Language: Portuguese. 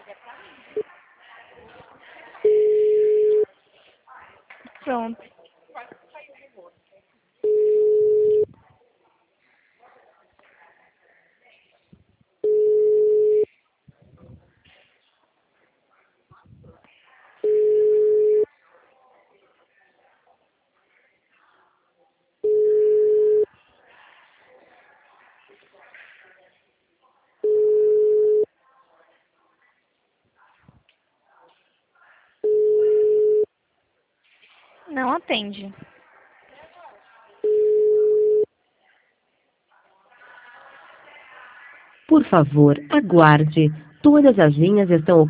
Pronto. Não atende. Por favor, aguarde. Todas as linhas estão